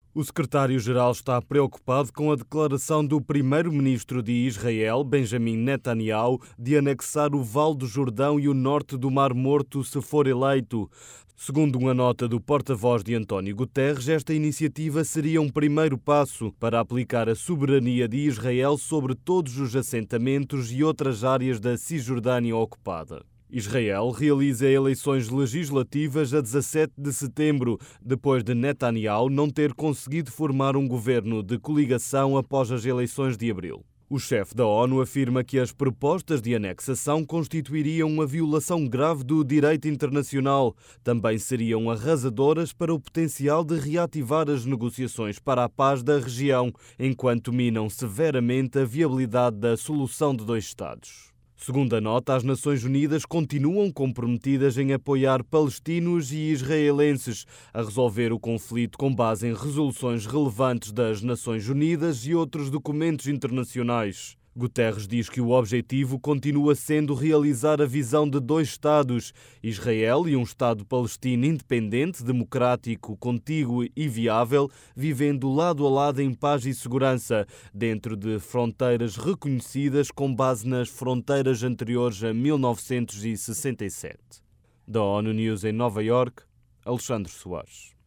O secretário-geral está preocupado com a declaração do primeiro-ministro de Israel, Benjamin Netanyahu, de anexar o Vale do Jordão e o norte do Mar Morto se for eleito. Segundo uma nota do porta-voz de António Guterres, esta iniciativa seria um primeiro passo para aplicar a soberania de Israel sobre todos os assentamentos e outras áreas da Cisjordânia ocupada. Israel realiza eleições legislativas a 17 de setembro, depois de Netanyahu não ter conseguido formar um governo de coligação após as eleições de abril. O chefe da ONU afirma que as propostas de anexação constituiriam uma violação grave do direito internacional. Também seriam arrasadoras para o potencial de reativar as negociações para a paz da região, enquanto minam severamente a viabilidade da solução de dois Estados. Segundo a nota, as Nações Unidas continuam comprometidas em apoiar palestinos e israelenses a resolver o conflito com base em resoluções relevantes das Nações Unidas e outros documentos internacionais. Guterres diz que o objetivo continua sendo realizar a visão de dois Estados, Israel e um Estado palestino independente, democrático, contíguo e viável, vivendo lado a lado em paz e segurança, dentro de fronteiras reconhecidas com base nas fronteiras anteriores a 1967. Da ONU News em Nova Iorque, Alexandre Soares.